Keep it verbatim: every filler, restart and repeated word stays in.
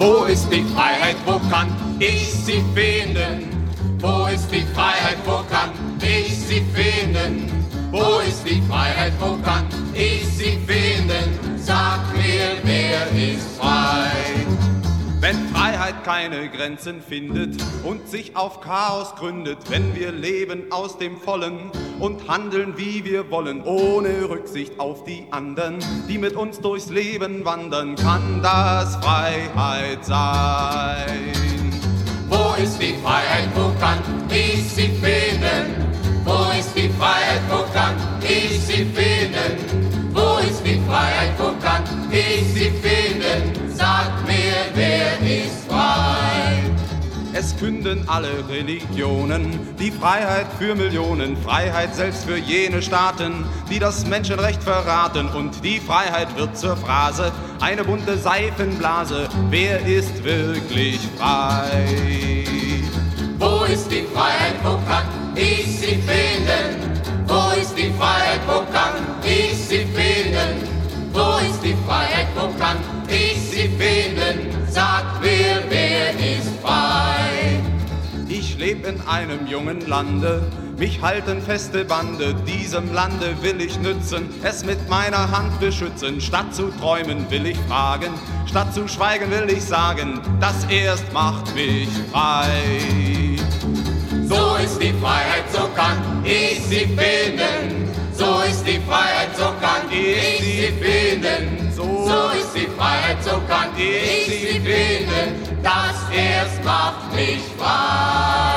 Wo ist die Freiheit, wo kann ich sie finden? Wo ist die Freiheit, wo kann ich sie finden? Wo ist die Freiheit, wo kann ich sie finden? Sag mir, wer ist frei? Wenn Freiheit keine Grenzen findet und sich auf Chaos gründet, wenn wir leben aus dem Vollen und handeln, wie wir wollen, ohne Rücksicht auf die anderen, die mit uns durchs Leben wandern, kann das Freiheit sein. Wo ist die Freiheit, wo kann ich sie finden? Wo ist die Freiheit, wo kann ich sie finden? Wo ist die Freiheit, wo kann ich sie finden? Sag mir, wer ist frei? Es künden alle Religionen die Freiheit für Millionen, Freiheit selbst für jene Staaten, die das Menschenrecht verraten. Und die Freiheit wird zur Phrase, eine bunte Seifenblase. Wer ist wirklich frei? Wo ist die Freiheit, wo kann ich sie finden? Wo ist die Freiheit, wo kann ich sie finden? Wo ist die Freiheit, wo kann ich sie finden? Sag mir, wer ist frei? Ich leb in einem jungen Lande, mich halten feste Bande. Diesem Lande will ich nützen, es mit meiner Hand beschützen. Statt zu träumen will ich fragen, statt zu schweigen will ich sagen, das erst macht mich frei. So ist die Freiheit, so kann ich sie finden. So ist die Freiheit, so kann ich sie finden. So ist die Freiheit, so kann ich sie finden. Das erst macht mich frei.